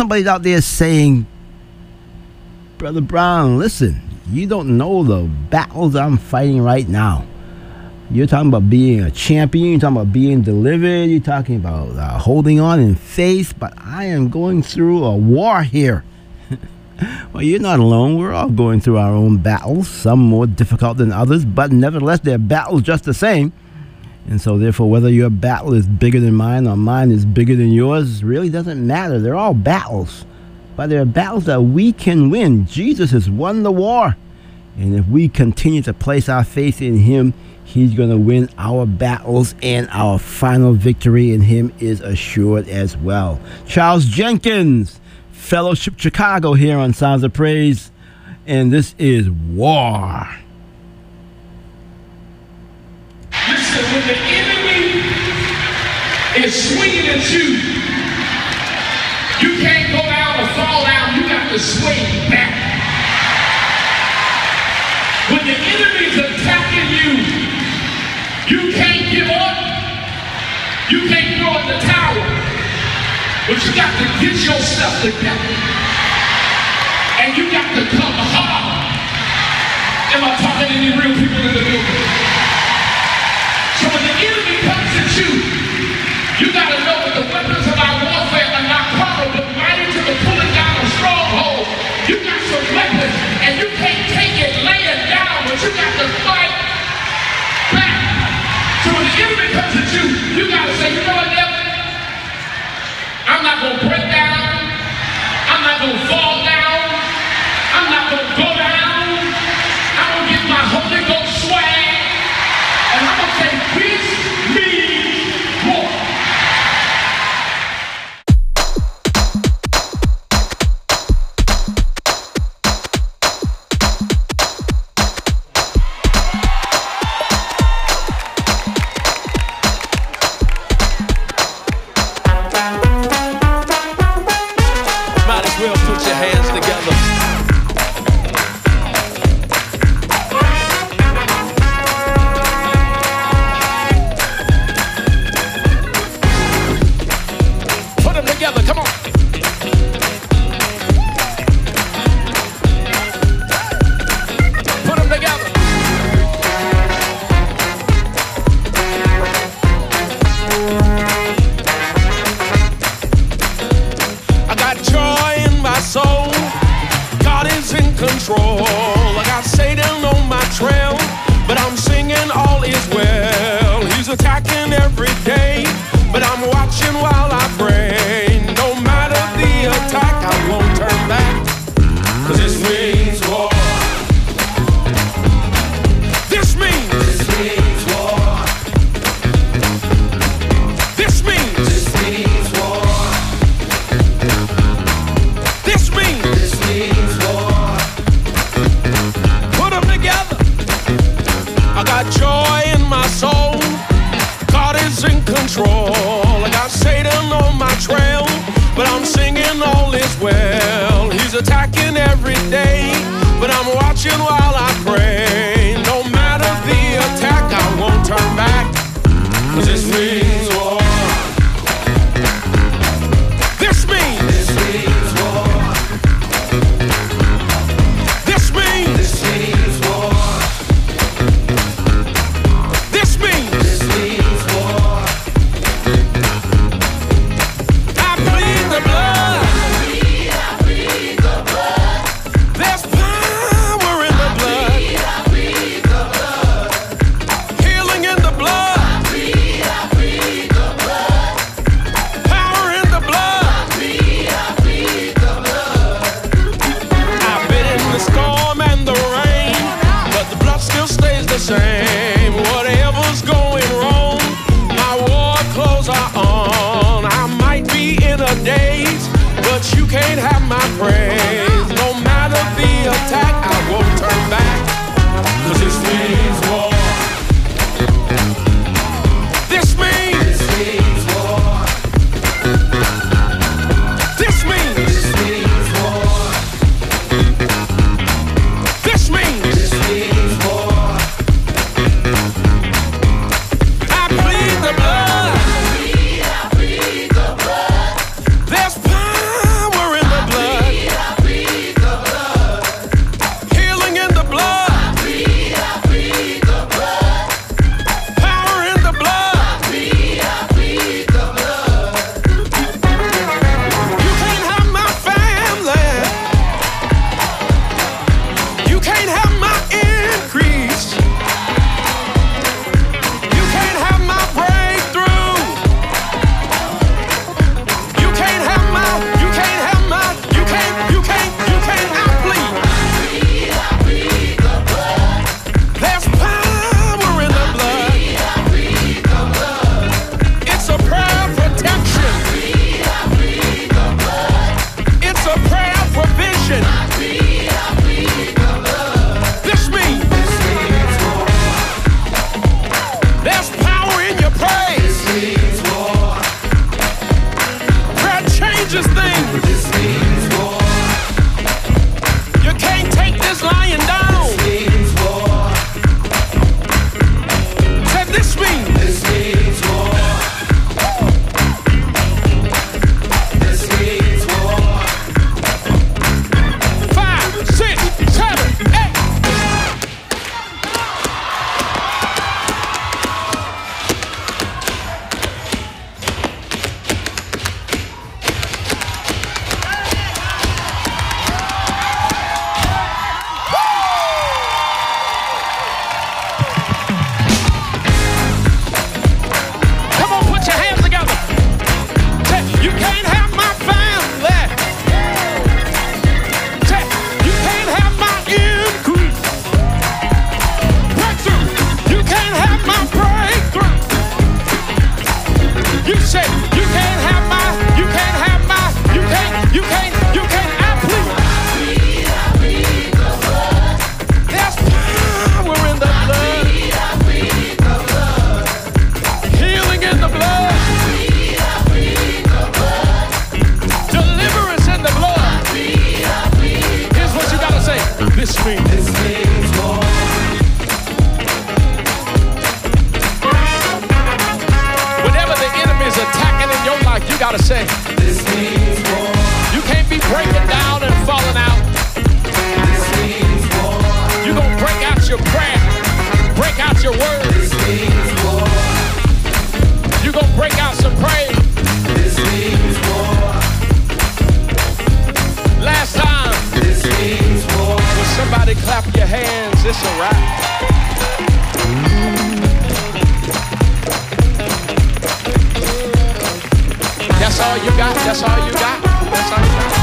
somebody's out there saying, Brother Brown, listen, you don't know the battles I'm fighting right now. You're talking about being a champion. You're talking about being delivered. You're talking about holding on in faith. But I am going through a war here. Well, you're not alone. We're all going through our own battles, some more difficult than others. But nevertheless, they're battles just the same. And so, therefore, whether your battle is bigger than mine or mine is bigger than yours really doesn't matter. They're all battles. But they're battles that we can win. Jesus has won the war. And if we continue to place our faith in him, he's going to win our battles, and our final victory in him is assured as well. Charles Jenkins, Fellowship Chicago here on Sounds of Praise, and this is War. Listen, when the enemy is swinging at you, you can't go down or fall down, you got to swing back. When the enemy's attacking you, you can't give up. You can't throw in the towel. But you got to get yourself together. And you got to come hard. Am I talking to any real people in the building? So when the enemy comes at you, you got to know that the weapons of our warfare are not carnal, but mighty to the pulling down of strongholds. You got some weapons, and you can't take it laying down, but you got to fight back. So when the enemy comes at you, you got to say, you know what, devil? I'm not going to break down. I'm not going to fall down. I'm not going to go down. I'm going to get my Holy Ghost swag. And I'm going to say, peace means war. This means war. Whenever the enemy's attacking in your life, you gotta say, this means war. You can't be breaking down and falling out. This means war. You gonna break out your prayer, break out your word. This means war. You gonna break out some praise. This means war. Last time, this means war. When somebody clap your hands, it's a wrap. That's all you got, that's all you got, that's all you got.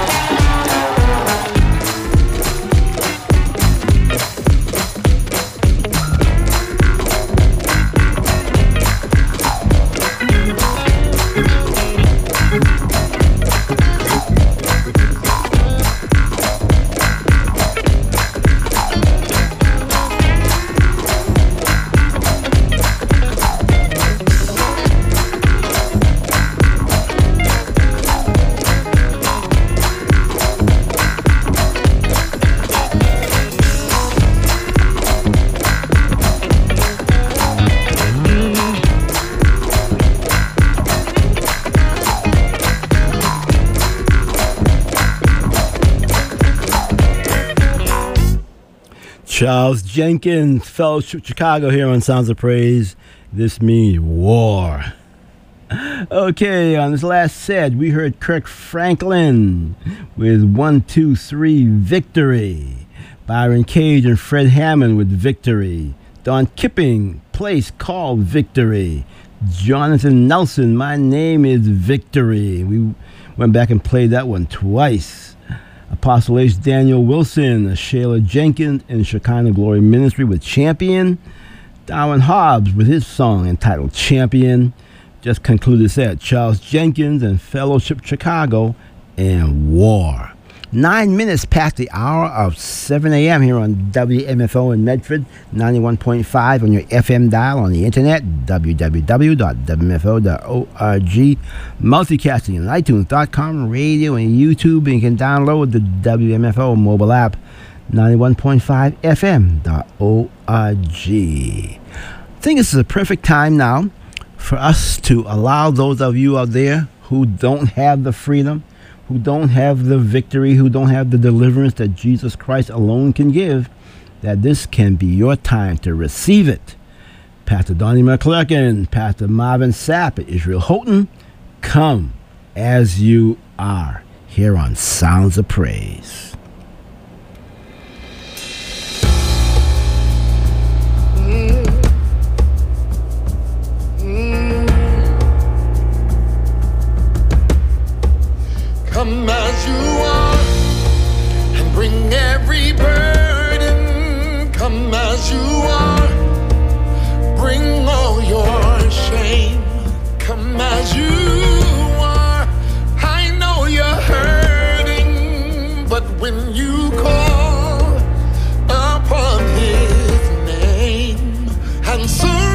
Charles Jenkins, Fellowship Chicago here on Sounds of Praise. This means war. Okay, on this last set, we heard Kirk Franklin with 1, 2, 3, Victory. Byron Cage and Fred Hammond with Victory. Don Kipping, Place Called Victory. Jonathan Nelson, My Name is Victory. We went back and played that one twice. Apostle H. Daniel Wilson, Shayla Jenkins and Shekinah Glory Ministry with Champion. Darwin Hobbs with his song entitled Champion. Just concluded set. Charles Jenkins and Fellowship Chicago and War. 9 minutes past the hour of 7 a.m. here on WMFO in Medford, 91.5 on your FM dial on the internet, www.wmfo.org, multicasting on iTunes.com, radio, and YouTube, and you can download the WMFO mobile app, 91.5 FM.org. I think this is a perfect time now for us to allow those of you out there who don't have the freedom, who don't have the victory, who don't have the deliverance that Jesus Christ alone can give, that this can be your time to receive it. Pastor Donnie McClurkin, Pastor Marvin Sapp, Israel Houghton, come as you are here on Sounds of Praise. Come as you are and bring every burden. Come as you are, bring all your shame. Come as you are, I know you're hurting, but when you call upon his name and surrender,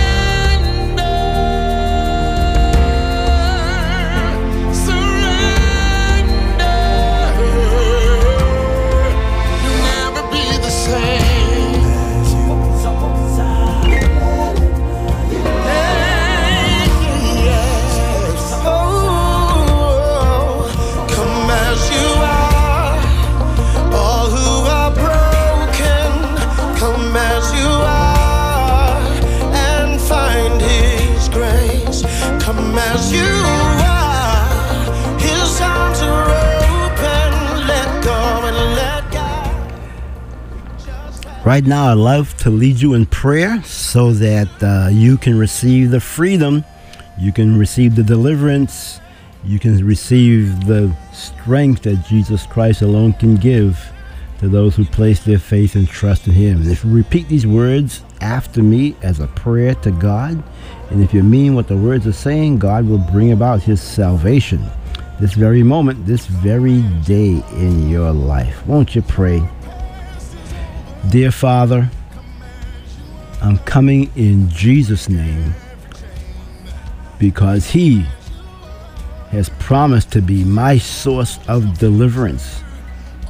as you are, his arms are open, let go and let God. Right now, I'd love to lead you in prayer so that you can receive the freedom, you can receive the deliverance, you can receive the strength that Jesus Christ alone can give to those who place their faith and trust in him. And if you repeat these words after me as a prayer to God, and if you mean what the words are saying, God will bring about his salvation this very moment, this very day in your life. Won't you pray? Dear Father, I'm coming in Jesus' name because he has promised to be my source of deliverance,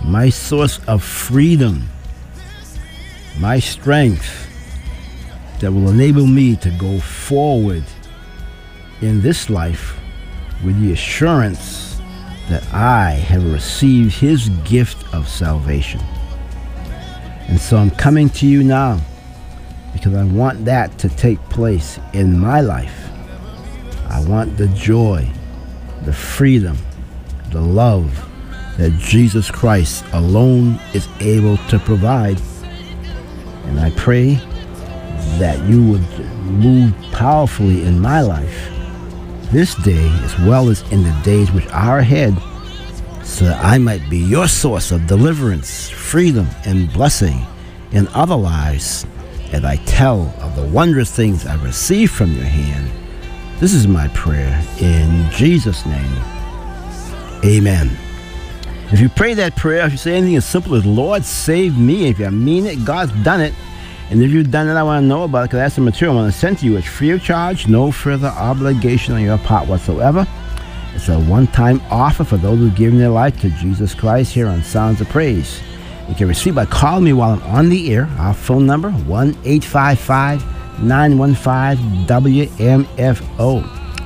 my source of freedom, my strength that will enable me to go forward in this life with the assurance that I have received his gift of salvation. And so I'm coming to you now because I want that to take place in my life. I want the joy, the freedom, the love that Jesus Christ alone is able to provide. And I pray that you would move powerfully in my life this day as well as in the days which are ahead, so that I might be your source of deliverance, freedom, and blessing in other lives as I tell of the wondrous things I receive from your hand. This is my prayer in Jesus' name. Amen. If you pray that prayer, if you say anything as simple as, Lord, save me, if you mean it, God's done it. And if you've done it, I want to know about it, because that's the material I want to send to you. It's free of charge, no further obligation on your part whatsoever. It's a one-time offer for those who've given their life to Jesus Christ here on Sounds of Praise. You can receive by calling me while I'm on the air. Our phone number, 1-855-915-WMFO.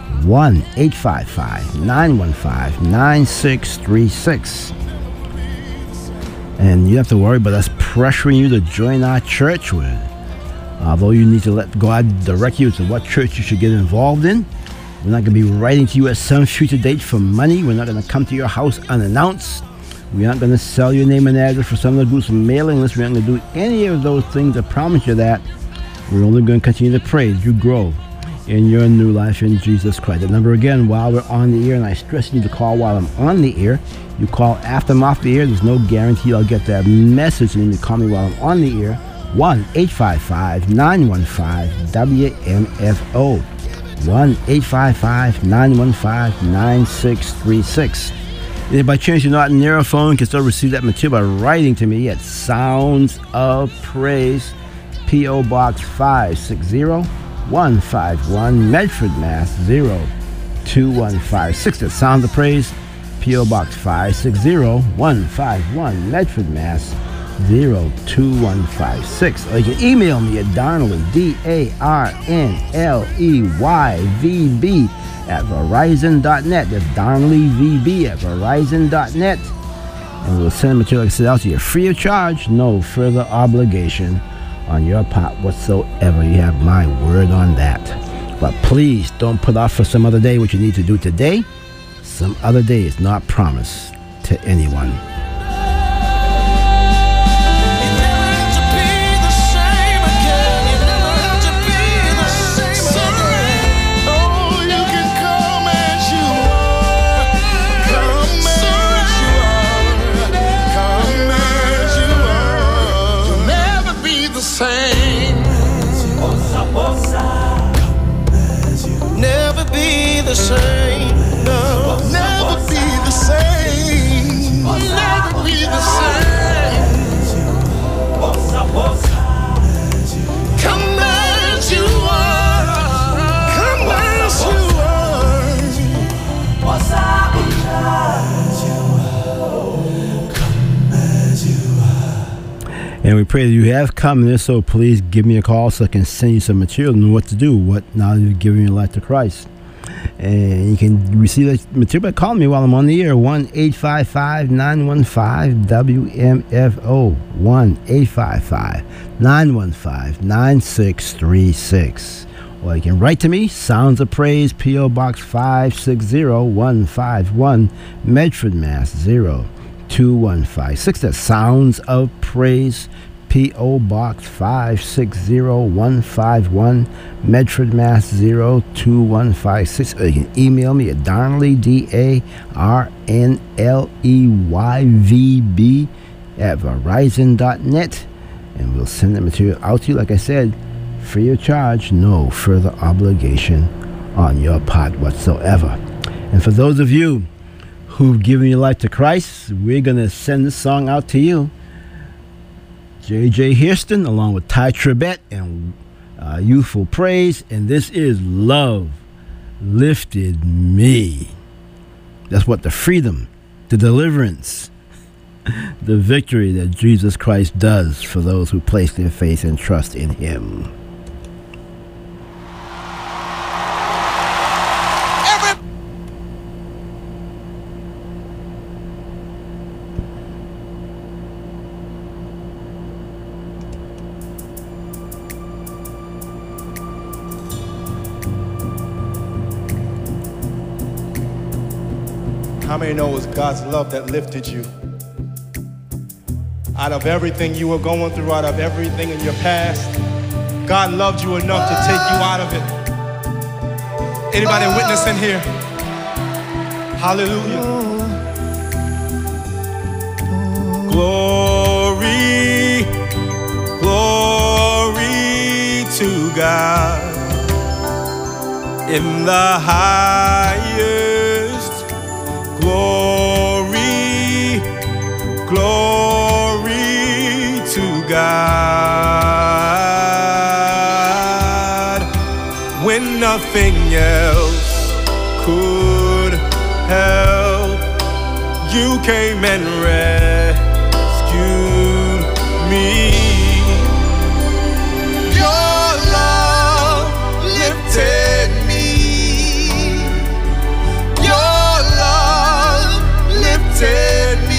1-855-915-9636. And you don't have to worry about us pressuring you to join our church. Although you need to let God direct you to what church you should get involved in. We're not going to be writing to you at some future date for money. We're not going to come to your house unannounced. We're not going to sell your name and address for someone to do some mailing lists. We're not going to do any of those things. I promise you that. We're only going to continue to pray as you grow in your new life in Jesus Christ. The number again, while we're on the air, and I stress you to call while I'm on the air. You call after I'm off the air. There's no guarantee I'll get that message, and you call me while I'm on the air. 1-855-915-WMFO. 1-855-915-9636. And if by chance you're not near a phone, you can still receive that material by writing to me at Sounds of Praise, P.O. Box 560-151, Medford, Mass. 02156. That's Sounds of Praise, P.O. Box 560-151, Medford, Mass. 02156. Or you can email me at Darnley, DARNLEYVB @Verizon.net. That's DarnleyVB @Verizon.net. And we'll send the material, like I said, out to you free of charge, no further obligation on your part whatsoever. You have my word on that. But please don't put off for some other day what you need to do today. Some other day is not promised to anyone. Never be the same. No, never be the same. Never be the same. Come as you are. Come as you are. And we pray that you have come there, so please give me a call so I can send you some material and know what to do. What now you're giving your life to Christ. And you can receive that material by calling me while I'm on the air. 1-855-915-WMFO. 1-855-915-9636. Or you can write to me, Sounds of Praise, P.O. Box 560-151, Medford, Mass. 02156. That's Sounds of Praise, P.O. Box 560-151, Medford, Mass. 02156. Or you can email me at Darnley, DARNLEYVB @Verizon.net, and we'll send the material out to you, like I said, free of charge, no further obligation on your part whatsoever. And for those of you who've given your life to Christ, we're going to send this song out to you. J.J. Hairston, along with Ty Tribbett and Youthful Praise, and this is Love Lifted Me. That's what the freedom, the deliverance, the victory that Jesus Christ does for those who place their faith and trust in Him. How many know it was God's love that lifted you? Out of everything you were going through, out of everything in your past, God loved you enough to take you out of it. Anybody witnessing here? Hallelujah. Glory, glory to God in the highest. Glory, glory to God. When nothing else could help, you came and rescued me. Your love lifted me. Your love lifted me.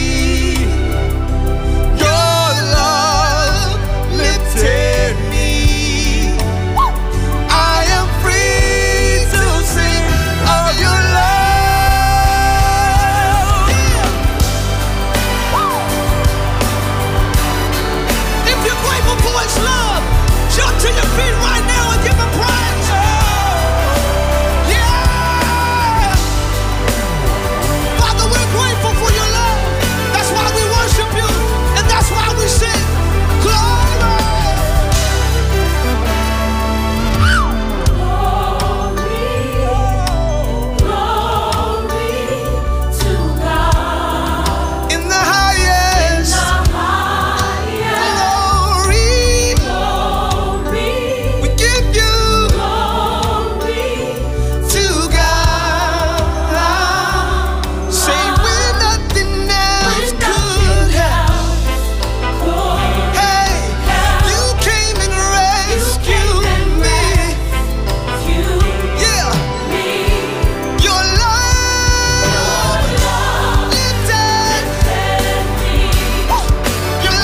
Your love lifted me. I am free to sing of your love. If you're grateful for His love, jump to your feet right now and give Him praise. Yeah! Father, we're grateful for your love. That's why we worship you, and that's why we sing glory. In the highest, glory, we give you to God. Say when nothing else could help. Hey, you came and rescued me. Yeah, your love lifted. Your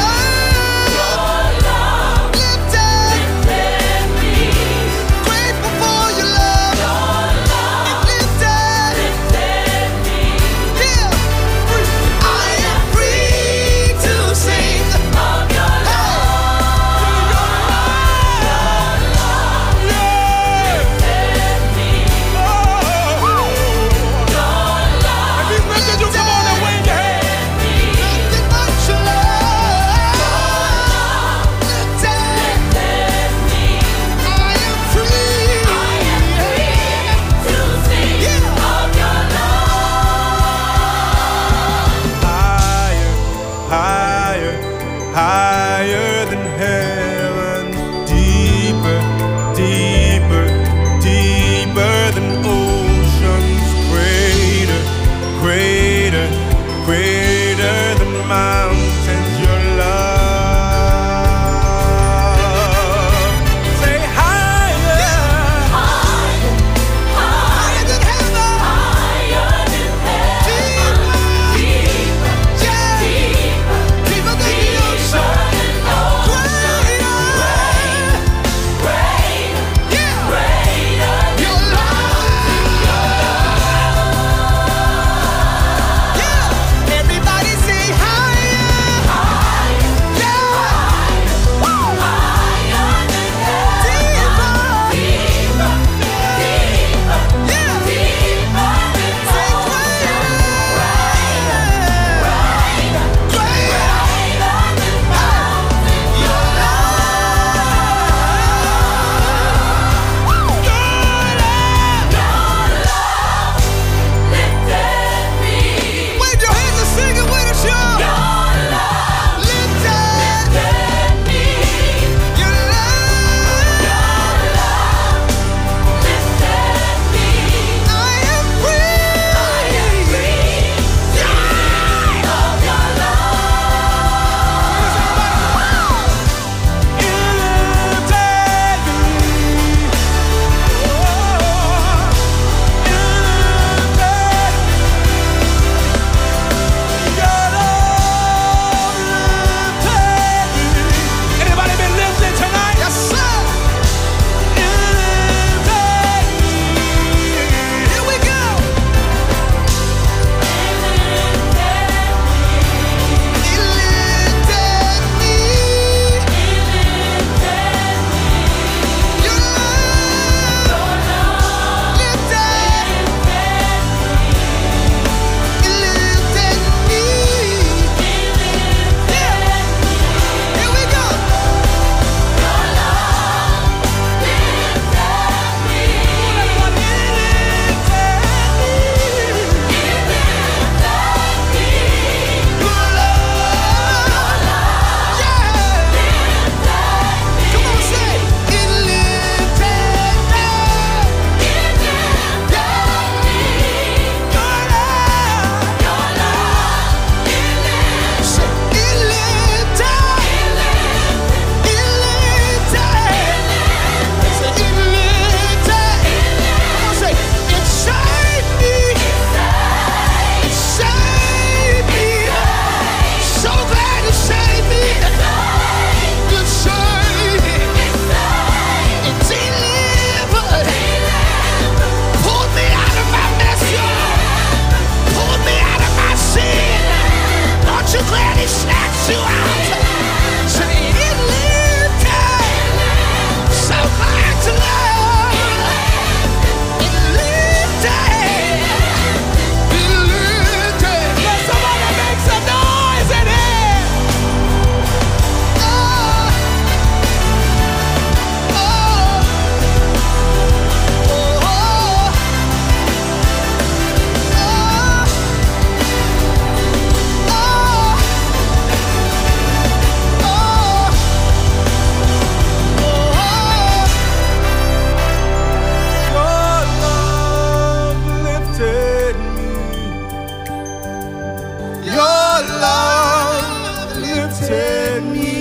love lifted. Grateful for your love. It lifted. Yeah, I am free to sing of your Higher, higher than heaven, deeper, deeper, deeper than oceans, greater, greater, greater than mountains, your love. Say higher, higher than heaven, deeper than the ocean, greater, your love. Yeah, everybody say higher. you glad he snatched you out? Say it lifted. So glad to love. It lifted. It lifted. Let somebody make some noise in here. Oh, oh, oh, Your love lifted me.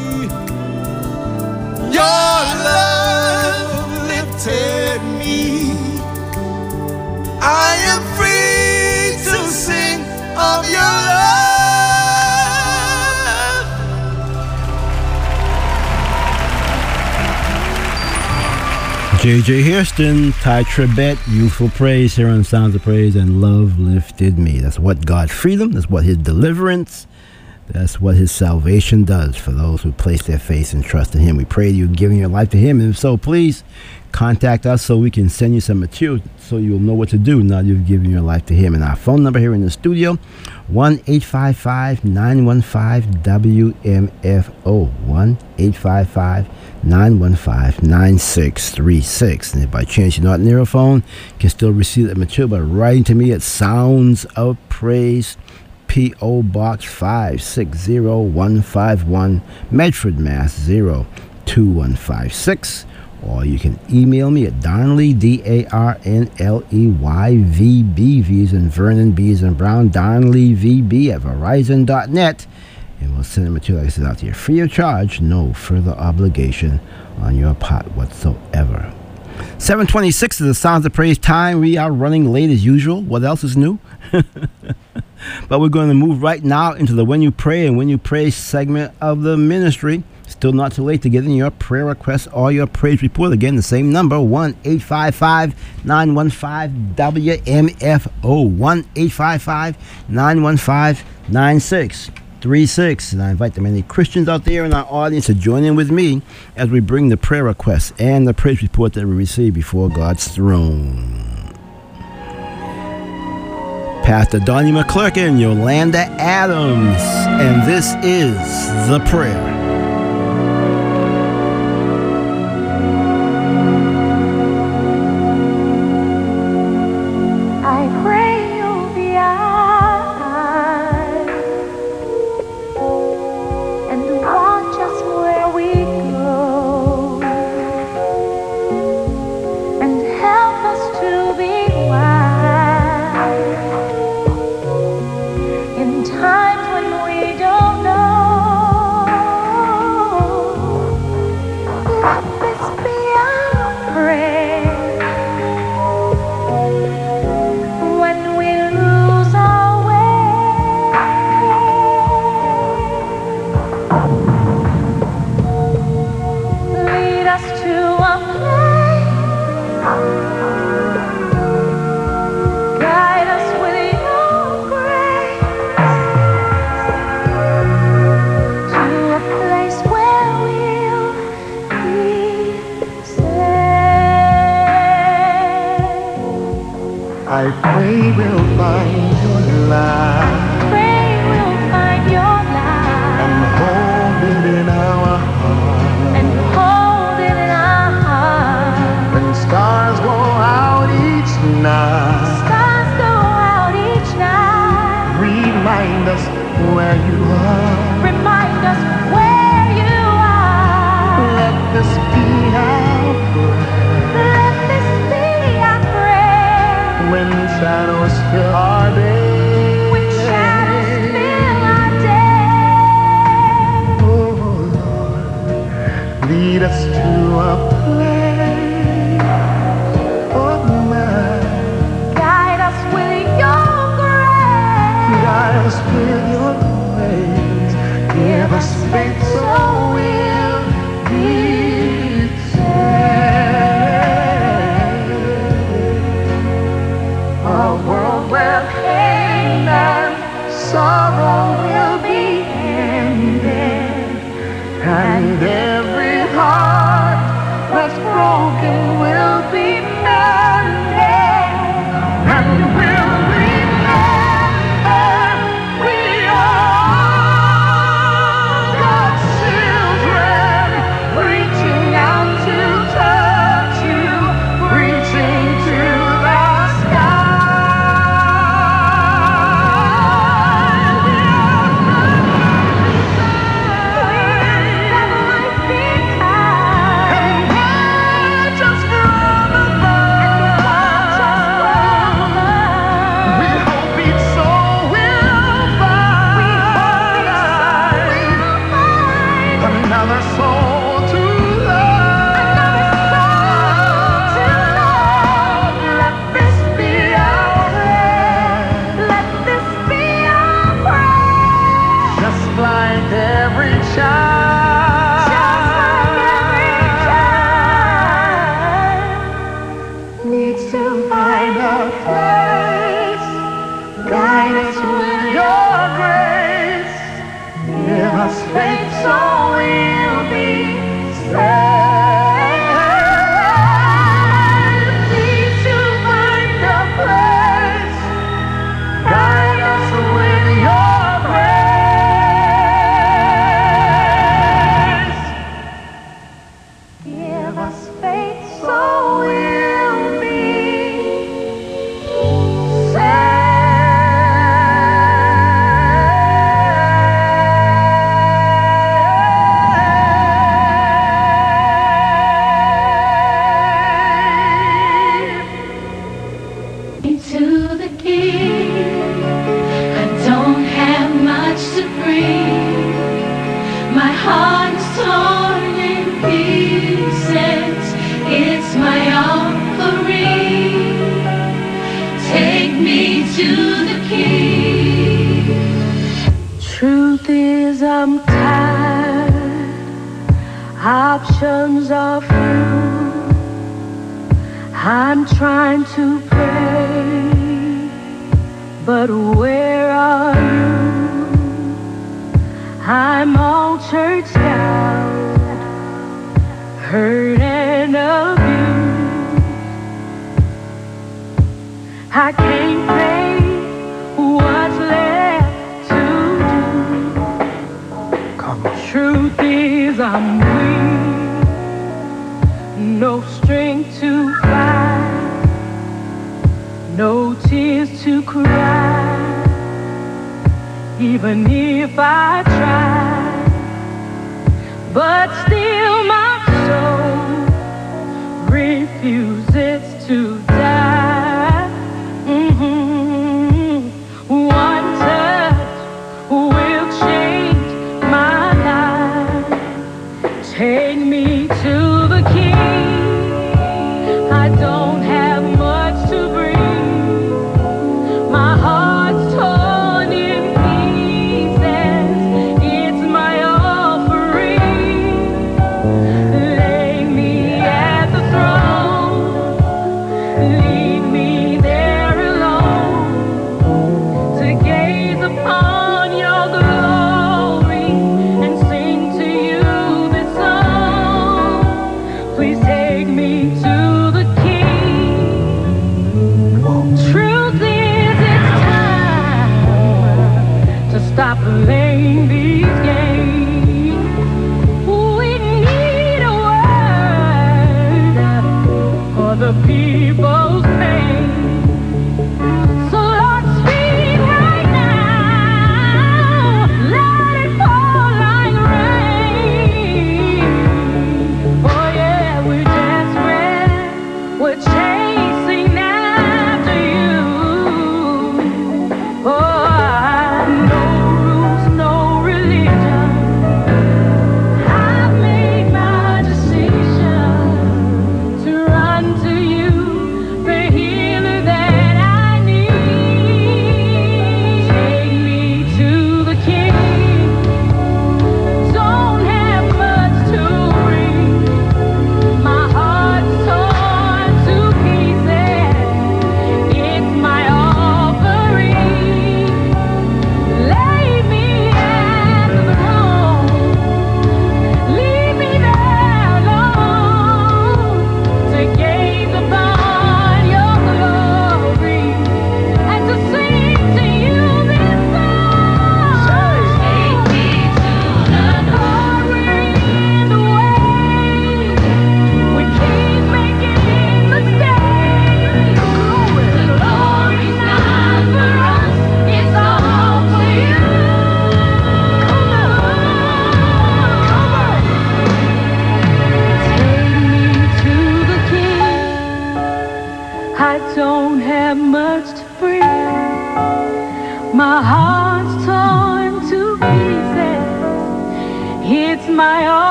Your love lifted me. I am free to sing of your love. J.J. Hairston, Ty Tribbett, Youthful Praise here on Sounds of Praise, and Love Lifted Me. That's what God's freedom, that's what his deliverance, that's what his salvation does for those who place their faith and trust in him. We pray you're giving your life to him, and if so, please contact us so we can send you some material so you'll know what to do now you've given your life to him. And our phone number here in the studio, 1-855-915-WMFO, 1-855-915-9636. And if by chance you're not near a phone, you can still receive that material by writing to me at Sounds of Praise, P.O. Box 560151, Medford, Mass. 02156. Or you can email me at Darnley, DARNLEYVB, V as in Vernon, B as in Brown, DarnleyVB at Verizon.net. And we'll send the material, like I said, out to you free of charge, no further obligation on your part whatsoever. 7:26 is the Sounds of Praise time. We are running late as usual. What else is new? But we're going to move right now into the When You Pray and When You Pray segment of the ministry. Still not too late to get in your prayer requests or your praise report. Again, the same number, 1-855-915-WMFO, 1-855-915-9636. And I invite the many Christians out there in our audience to join in with me as we bring the prayer requests and the praise report that we receive before God's throne. Pastor Donnie McClurkin and Yolanda Adams, and this is The Prayer. I pray we'll find your light. Pray we'll find your light. And hold it in our heart. And hold it in our heart. When stars go out each night. Stars go out each night. Remind us where you are. Remind us where you are. Let this be our prayer. Let this be our prayer. When shadows fill our day. When shadows fill our day. Oh Lord, lead us to a place of mine. Guide us with your grace. Guide us with your grace. Give us faith so we'll be saved. A world where pain and sorrow all will be ended, and every heart that's broken will be mended, and we'll remember we are God's children, reaching out to touch you, reaching to the another soul to love. Let this be our prayer. Let this be our prayer. Just like every child. Needs to find a place. Guide us with your grace. Give us faith so we'll be saved. Need to find a place. Guide us with your grace. Give us faith so we'll be To the King, I don't have much to bring. My heart is torn in pieces. It's my offering. Take me to the King. Truth is, I'm tired. Options are few. I'm trying to pray, but where are you? I'm all churched out, hurt and abused. I can't pay what's left to do. Come on. Truth is, I'm weak, no strength to fight, no tears to cry. Even if I try, but still my soul refuses to die. One touch will change my life. Take me to the King. I don't have much to bring. My heart's torn in pieces. It's my offering. Lay me at the throne. Lead me there alone to gaze upon your glory and sing to you this song. Please take me to the King. Truth is, it's time to stop playing these games. We need a word for the people's pain. So Lord, speak right now. Let it fall like rain. Oh yeah, we're desperate. We're chasing after you. Oh, no rules, no religion. I've made my decision to run to you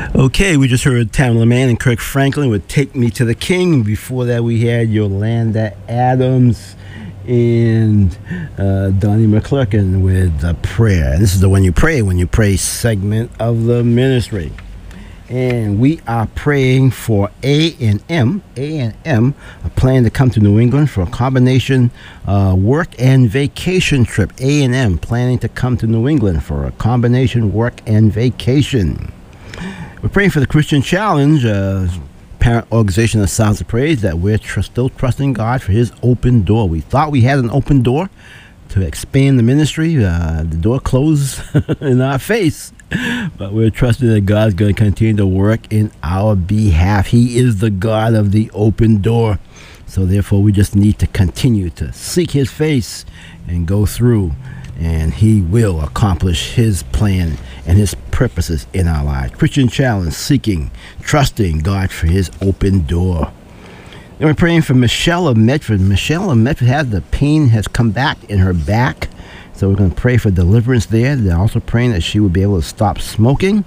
Okay, we just heard Tamela Mann and Kirk Franklin with Take Me to the King. Before that, we had Yolanda Adams and Donnie McClurkin with the prayer. And this is the When You Pray segment of the ministry. And we are praying for A&M. A&M are planning to come to New England for a combination work and vacation trip. A&M planning to come to New England for a combination work and vacation. We're praying for the Christian Challenge, parent organization of Sounds of Praise, that we're still trusting God for his open door. We thought we had an open door to expand the ministry. The door closed in our face. But we're trusting that God's going to continue to work in our behalf. He is the God of the open door. So therefore, we just need to continue to seek his face and go through. And he will accomplish his plan and his purposes in our lives. Christian Challenge, seeking, trusting God for his open door. Then we're praying for Michelle of Medford. Michelle of Medford has the pain has come back in her back. So we're going to pray for deliverance there. They're also praying that she will be able to stop smoking.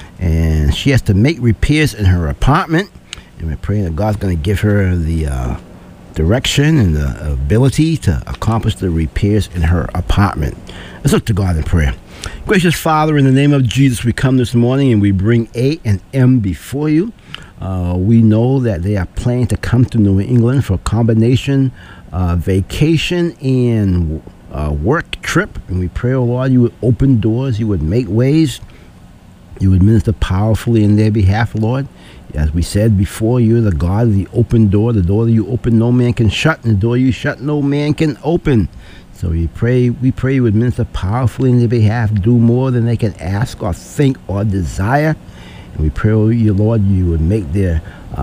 And she has to make repairs in her apartment. And we're praying that God's going to give her the direction and the ability to accomplish the repairs in her apartment. Let's look to God in prayer. Gracious Father, in the name of Jesus, we come this morning and we bring A&M before you. We know that they are planning to come to New England for a combination vacation and work trip. And we pray, oh Lord, you would open doors, you would make ways, you would minister powerfully in their behalf, Lord. As we said before, you're the God of the open door. The door that you open, no man can shut, and the door you shut, no man can open. So we pray you would minister powerfully in their behalf, do more than they can ask or think or desire. And we pray, oh, you Lord, you would make their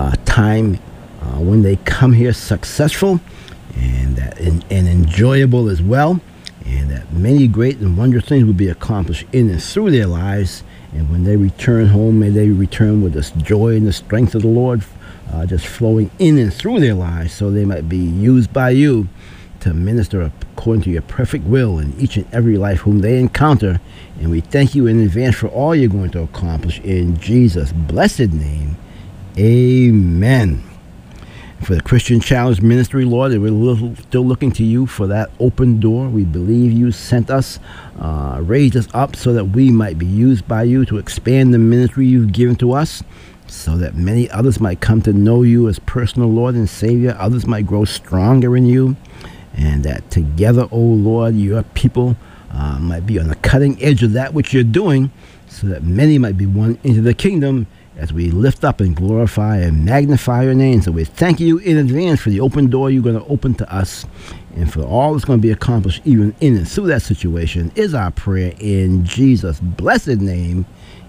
time when they come here successful and enjoyable as well, and that many great and wondrous things will be accomplished in and through their lives. And when they return home, may they return with this joy and the strength of the Lord just flowing in and through their lives, so they might be used by you to minister according to your perfect will in each and every life whom they encounter. And we thank you in advance for all you're going to accomplish in Jesus' blessed name. Amen. For the Christian Challenge Ministry, Lord, we're still looking to you for that open door. We believe you sent us, raised us up so that we might be used by you to expand the ministry you've given to us, so that many others might come to know you as personal Lord and Savior. Others might grow stronger in you, and that together, oh Lord, your people might be on the cutting edge of that which you're doing, so that many might be won into the kingdom as we lift up and glorify and magnify your name. So we thank you in advance for the open door you're going to open to us, and for all that's going to be accomplished even in and through that situation is our prayer in Jesus' blessed name.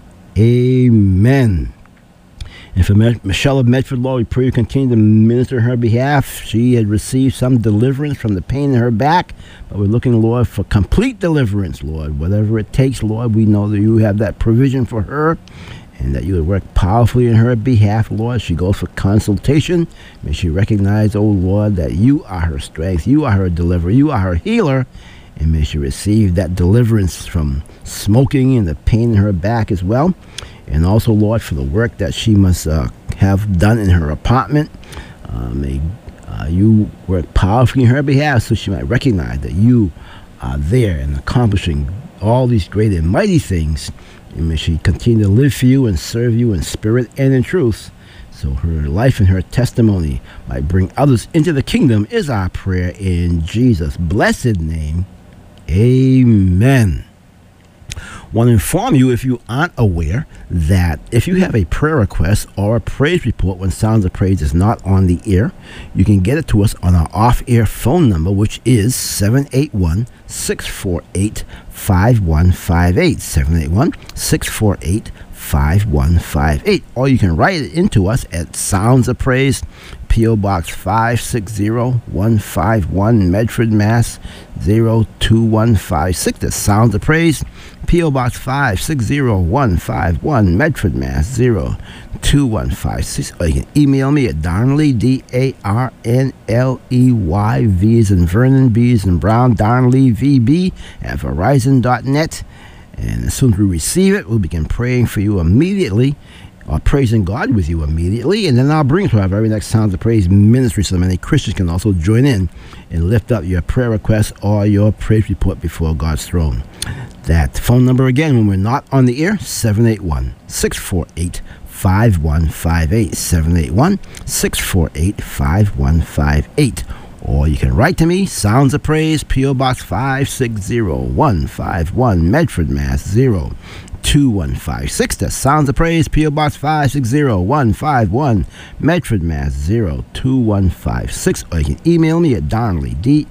Amen. And for Michelle of Medford, Lord, we pray you continue to minister on her behalf. She had received some deliverance from the pain in her back, but we're looking, Lord, for complete deliverance, Lord. Whatever it takes, Lord, we know that you have that provision for her, and that you would work powerfully in her behalf, Lord. She goes for consultation. May she recognize, oh Lord, that you are her strength, you are her deliverer, you are her healer, and may she receive that deliverance from smoking and the pain in her back as well. And also, Lord, for the work that she must have done in her apartment. May you work powerfully in her behalf, so she might recognize that you are there and accomplishing all these great and mighty things. And may she continue to live for you and serve you in spirit and in truth, so her life and her testimony might bring others into the kingdom is our prayer in Jesus' blessed name. Amen. Want to inform you, if you aren't aware, that if you have a prayer request or a praise report when Sounds of Praise is not on the air, you can get it to us on our off-air phone number, which is 781-648-5158. 781-648-5158. Or you can write it into us at Sounds of Praise, P.O. Box 560-151, Medford, Mass. 02156. That's Sounds of Praise, P.O. Box 560-151, Medford, Mass. 02156. Or you can email me at Darnley, D-A-R-N-L-E-Y, V as in Vernon, B as in Brown, Darnley, VB at Verizon.net. And as soon as we receive it, we'll begin praying for you immediately praising God with you immediately, and then I'll bring to our very next Sounds of Praise ministry so many Christians can also join in and lift up your prayer request or your praise report before God's throne. That phone number again, when we're not on the air, 781-648-5158, 781-648-5158. Or you can write to me, Sounds of Praise, P.O. Box 560-151, Medford, Mass. 02156. That's Sounds of Praise, P.O. Box 560-151, Medford, Mass. 02156. Or you can email me at Darnley,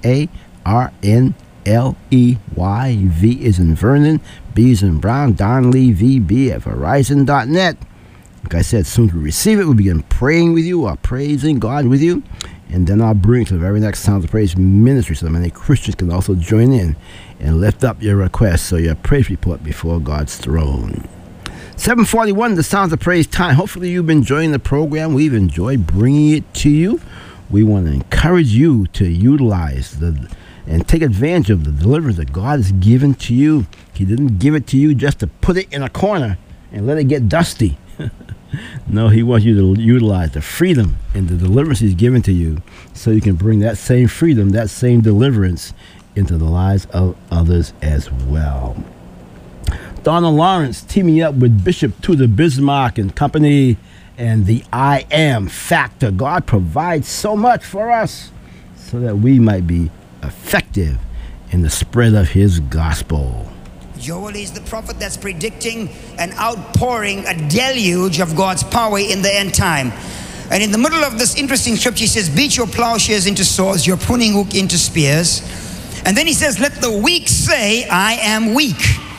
D-A-R-N-L-E-Y, V is in Vernon, B is in Brown, Darnley, VB at Verizon.net. Like I said, as soon as we receive it, we'll begin praying with you or praising God with you. And then I'll bring to the very next Sounds of Praise ministry so many Christians can also join in and lift up your requests, so your praise report before God's throne. 7:41, the Sounds of Praise time. Hopefully you've been enjoying the program. We've enjoyed bringing it to you. We want to encourage you to utilize and take advantage of the deliverance that God has given to you. He didn't give it to you just to put it in a corner and let it get dusty. No, he wants you to utilize the freedom and the deliverance he's given to you so you can bring that same freedom, that same deliverance into the lives of others as well. Donna Lawrence teaming up with Bishop Tudor Bismarck and company and the I Am Factor. God provides so much for us so that we might be effective in the spread of his gospel. Joel is the prophet that's predicting an outpouring, a deluge of God's power in the end time. And in the middle of this interesting scripture, he says, beat your plowshares into swords, your pruning hook into spears. And then he says, let the weak say, I am weak.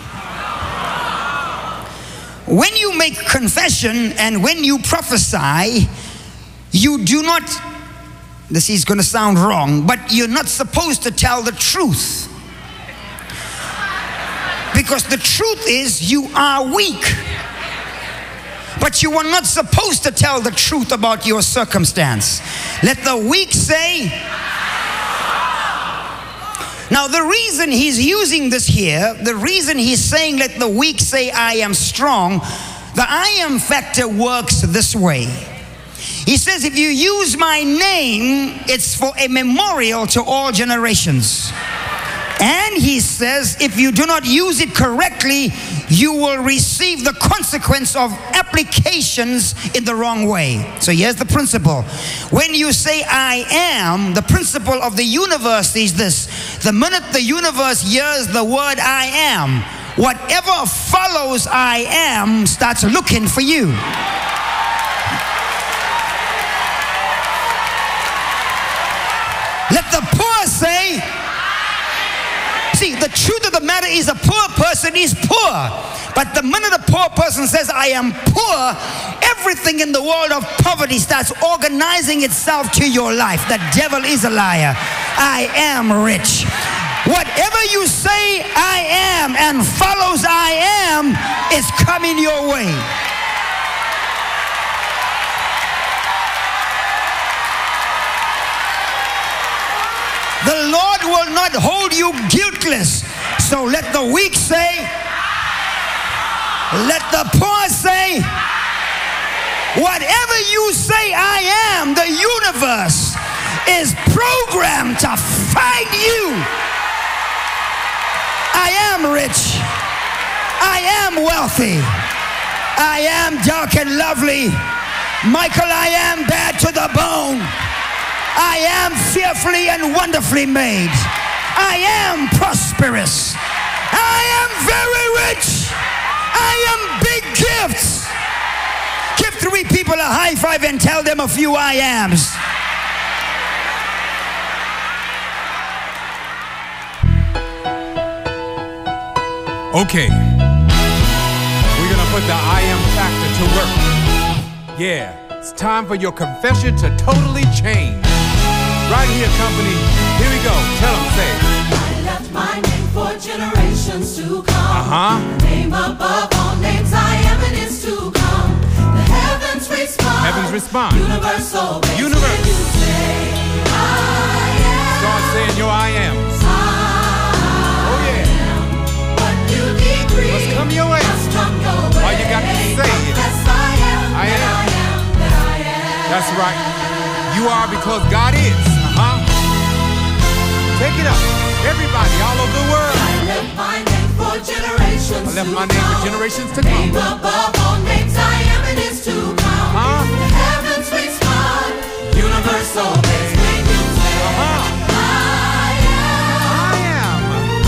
When you make confession and when you prophesy, you do not, this is going to sound wrong, but you're not supposed to tell the truth. Because the truth is you are weak. But you are not supposed to tell the truth about your circumstance. Let the weak say. Now the reason he's using this here, the reason he's saying let the weak say I am strong, the I am factor works this way. He says if you use my name, it's for a memorial to all generations. And he says, if you do not use it correctly, you will receive the consequence of applications in the wrong way. So here's the principle. When you say I am, the principle of the universe is this. The minute the universe hears the word I am, whatever follows I am starts looking for you. Let the poor say. See, the truth of the matter is a poor person is poor. But the minute a poor person says, I am poor, everything in the world of poverty starts organizing itself to your life. The devil is a liar. I am rich. Whatever you say I am and follows I am is coming your way. The Lord will not hold you guiltless. So let the weak say, let the poor say, whatever you say I am, the universe is programmed to find you. I am rich. I am wealthy. I am dark and lovely. Michael, I am bad to the bone. I am fearfully and wonderfully made. I am prosperous. I am very rich. I am big gifts. Give 3 people a high five and tell them a few I ams. Okay. We're going to put the I am factor to work. Yeah, it's time for your confession to totally change. Right here, company. Here we go. Tell them, say. I left my name for generations to come. Name above all names, I am and is to come. The heavens respond. Heavens respond. Universe obeys. Universe. When you say, I am. Start saying your I ams. Oh, yeah. What you decree Must come your way. must come your way. All you got to say is, confess I am. That's right. You are because God is. Take it up. Everybody all over the world. I left my name for generations. I left my name for generations to come. Name above all names, I am and is to come. The heavens respond. Universal makes when you say, I am.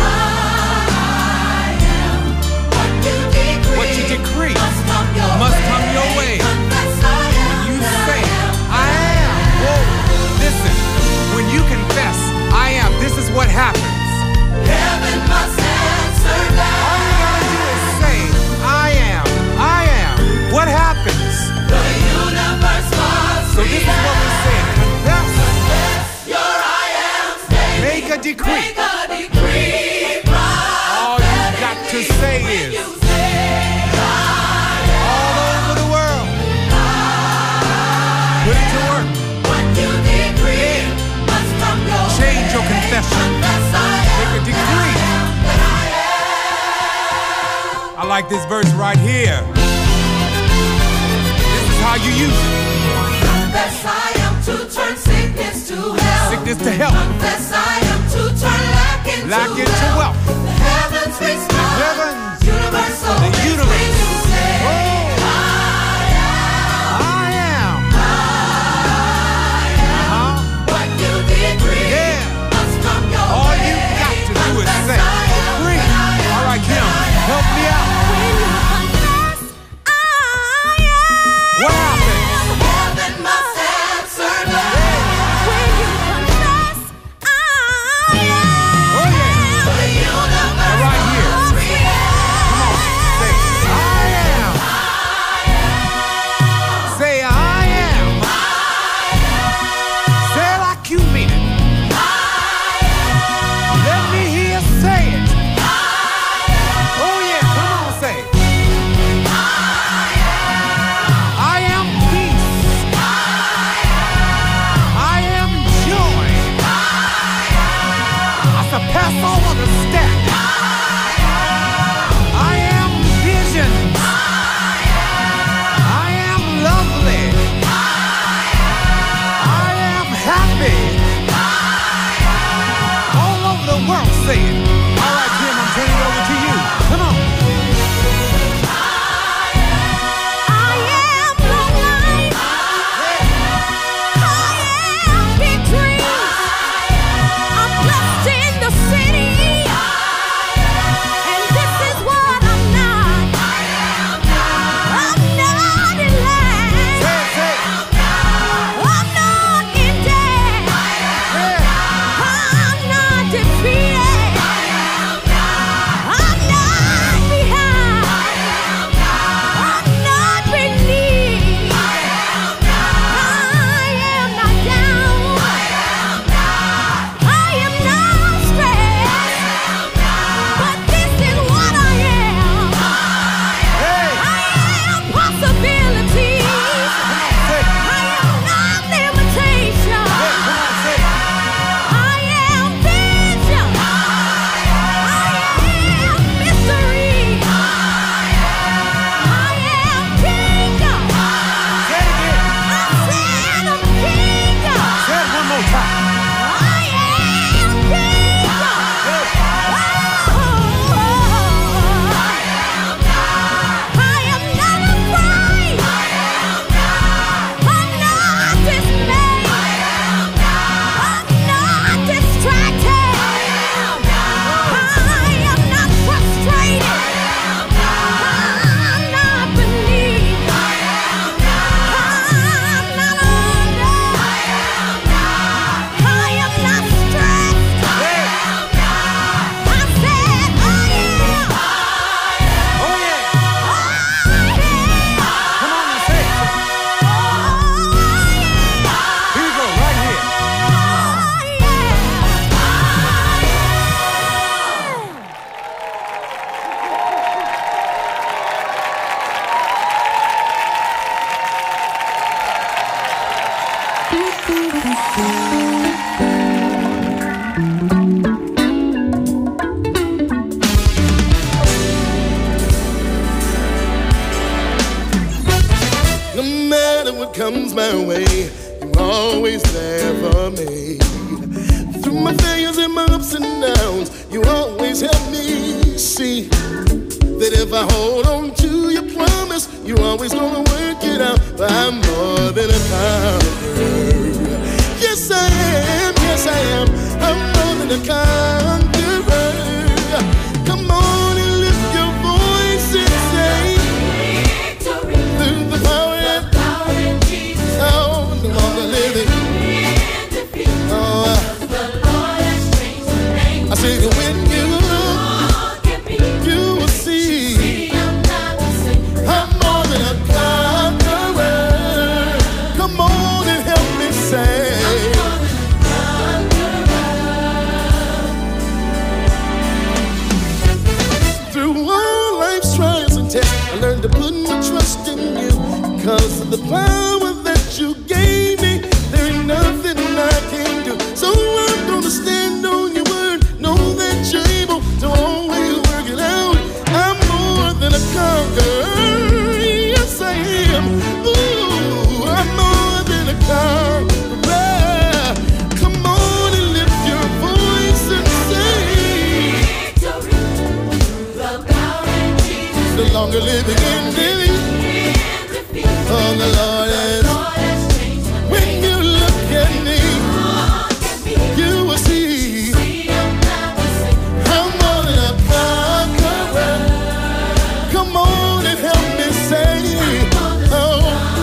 What you decree must come your way. When you say, I am. Whoa. Listen, when you confess, I am, this is what happens. Heaven must answer that. All you gotta do is say, I am, I am. What happens? The universe must So this is what we say. Confess. Your I am statement. Make a decree. Make a decree. All you got to say is, all over the world, put it to work. What you decree must come your way. Change your confession. Make a decree. I like this verse right here. This is how you use it. Confess I am to turn sickness to health. Sickness to health. Confess I am to turn lack into wealth. The heavens respond. The heavens. Universal. The universe. When you say, I am. What you decree must come your All way. you got to do is say, decree. All right, Kim, help me out. What happens? Heaven must answer that. Oh yeah. The universe Now right here. must react. Say, I am. Say, I am. Say it like you mean it. Let me hear you say it. Oh yeah, come on, say it. I am peace. I am joy. I surpass all understanding. I am vision. I am lovely. I am happy. All over the world, say it. All right, Kim, I'm turning it over to you. Come on. what comes my way, you're always there for me. Through my failures and my ups and downs, you always help me see that if I hold on to your promise, you're always gonna work it out. But I'm more than a conqueror. Yes, I am. Yes, I am. I'm more than a conqueror. Come on and lift your voice and say, victory. Through the power in Jesus. Oh, no longer living. Oh, the Lord has changed the name. I say that when you look at me, you will see I'm more than a conqueror. Come on and help me say, through all life's trials and tests, I learned to put my trust in you. Because of the power that you gave me, there ain't nothing I can do. So I'm gonna stand on your word, know that you're able to always work it out. I'm more than a conqueror. Yes, I am. Ooh, I'm more than a conqueror. Come on and lift your voice and say, victory. The power in Jesus. No longer living in defeat. Oh, the Lord has changed. When you look at me, you will see I'm more than a conqueror. Come on and help me say, oh.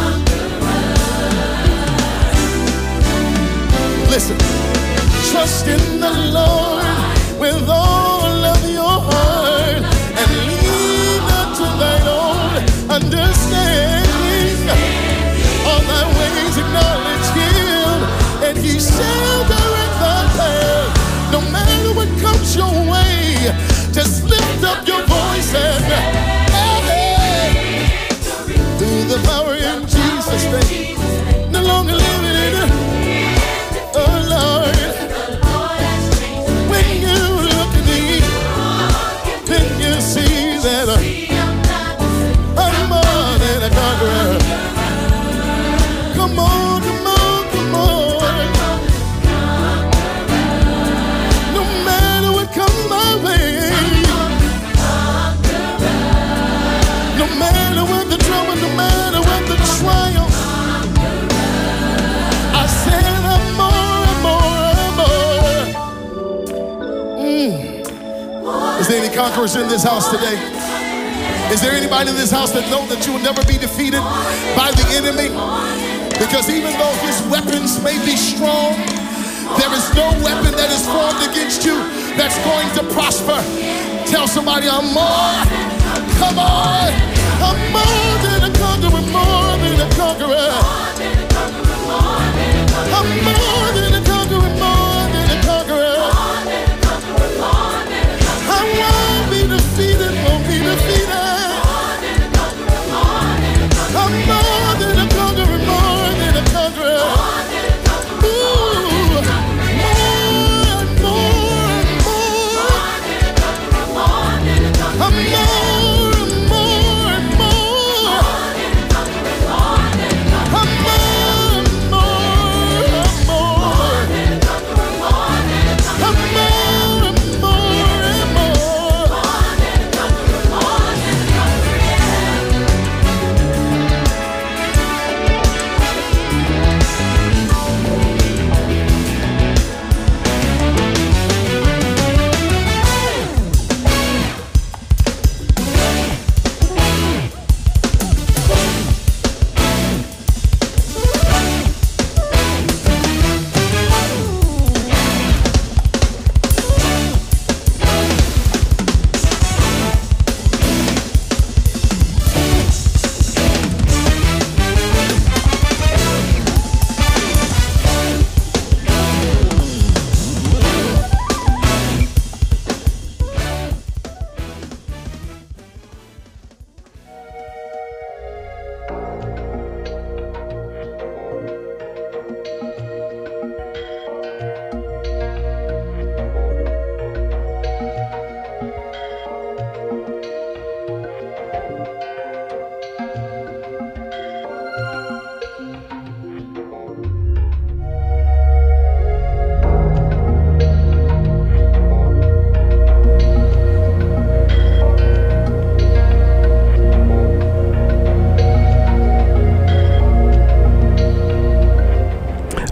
Listen, trust in the Lord with all of your heart and lean not to thine own understanding. All thy ways acknowledge him, and he shall direct thy path. No matter what comes your way, just lift up your voice and hey, through the power in Jesus' name. No longer living in it. Oh Lord, when you look at me, then you see that I'm more than a conqueror. Come on, come on, come on. No matter what comes my way, no matter what the trouble, no matter what the trial, I said I'm more. Is there any conquerors in this house today? Is there anybody in this house that know that you will never be defeated by the enemy? Because even though his weapons may be strong, there is no weapon that is formed against you that's going to prosper. Tell somebody, I'm more. Come on. I'm more than a conqueror, more than a conqueror. I'm more than a conqueror, more than a conqueror. I won't be defeated, won't be defeated. I'm more than a conqueror, more than a conqueror. Ooh, more and more and more. I'm more and more and more.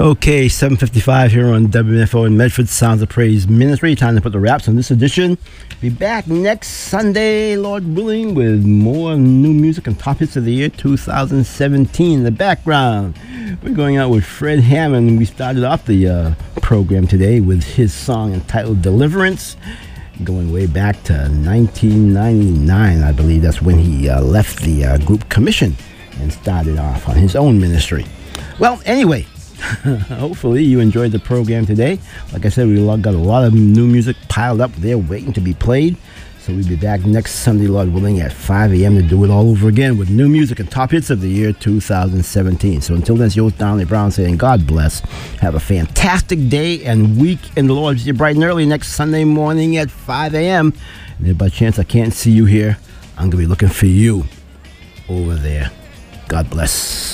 Okay, 7:55 here on WFO in Medford Sounds of Praise Ministry. Time to put the wraps on this edition. Be back next Sunday, Lord willing, with more new music and top hits of the year 2017. In the background, we're going out with Fred Hammond. We started off the program today with his song entitled Deliverance, going way back to 1999, I believe. That's when he left the group Commission and started off on his own ministry. Well, anyway, hopefully you enjoyed the program today. Like I said, we got a lot of new music piled up there waiting to be played. So we'll be back next Sunday, Lord willing, at 5 a.m. to do it all over again with new music and top hits of the year 2017. So until then, it's yours, Donnie Brown, saying God bless. Have a fantastic day and week in the Lord. See you bright and early next Sunday morning at 5 a.m. And if by chance I can't see you here, I'm going to be looking for you over there. God bless.